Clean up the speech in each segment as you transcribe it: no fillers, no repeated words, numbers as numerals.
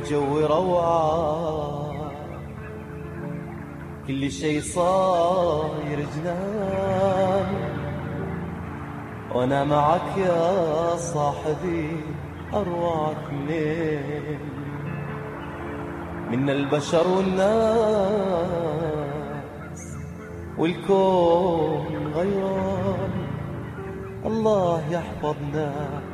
الجو روعة، كل شي صاير جنان، وانا معك يا صاحبي اروعك منين؟ من البشر والناس والكون غيران، الله يحفظنا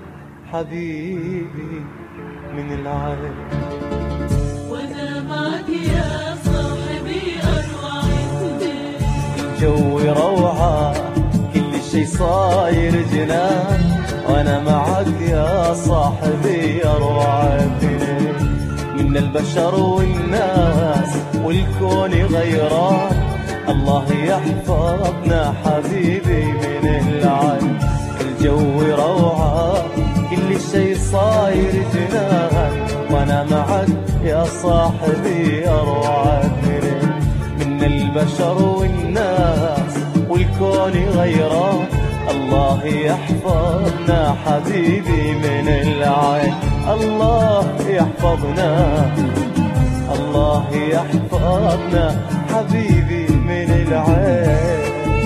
حبيبي من العين. وانا معك يا صاحبي اروعك، الجو روعة كل شي صاير جنان، وانا معك يا صاحبي اروعك. من البشر والناس والكون غيران، الله يحفظنا حبيبي من العين. الجو روعة كل شي صاير جنان، وانا معك يا صاحبي اروعك. من البشر والناس والكون غيران، الله يحفظنا حبيبي من العين. الله يحفظنا، الله يحفظنا حبيبي من العين.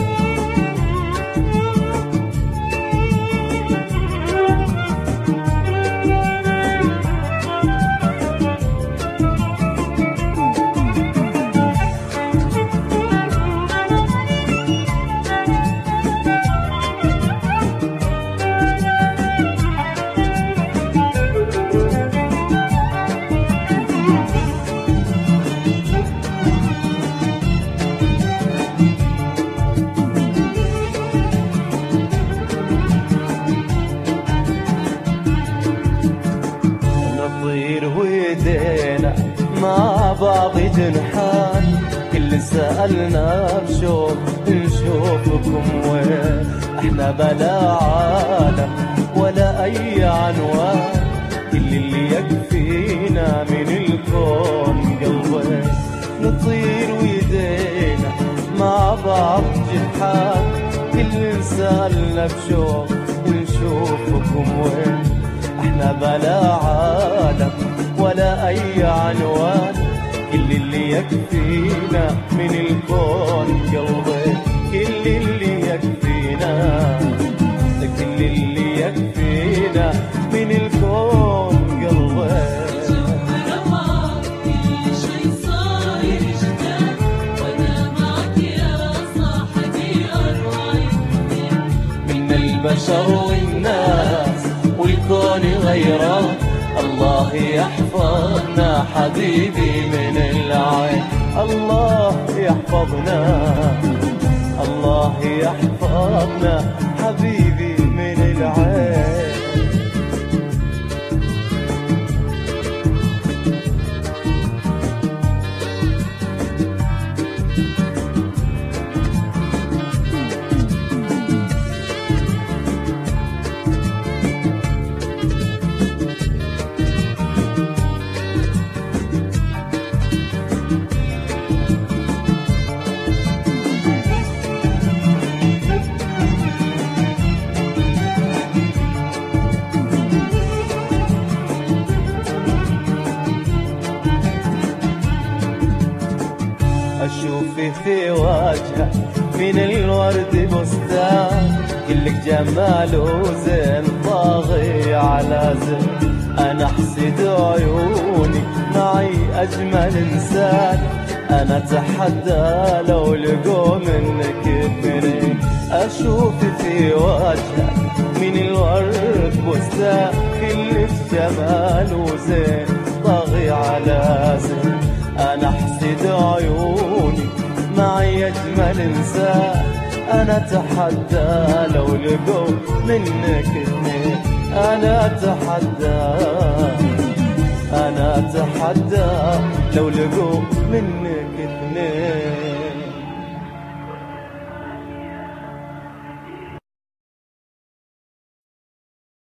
نطير ويدينا مع بعض جنحان، كل سألنا بشوق نشوفكم وين. احنا بلا عالم ولا اي عنوان، كل اللي يكفينا من الكون قلبين. نطير ويدينا مع بعض جنحان، كل سألنا بشوق ونشوفكم وين. احنا بلا عالم ولا اي عنوان، كل اللي يكفينا من الكون قلبي. كل اللي يكفينا، كل اللي يكفينا من الكون قلبي. البشر والناس والكون غيران، الله يحفظنا حبيبي من العين. الله يحفظنا، الله يحفظنا حبيبي من العين. أشوف في وجهك من الورد بستان، كلك جمال وزين طاغي على زين. أنا أحسد عيوني معي أجمل إنسان، أنا أتحدى لو لقوا منك اثنين. أشوف في وجهك من الورد بستان، كلك جمال وزين طاغي على زين. أنا أحسد عيوني معي أجمل إنسان، أنا أتحدى لو لقوا منك اثنين. أنا أتحدى، أنا أتحدى لو لقوا منك اثنين.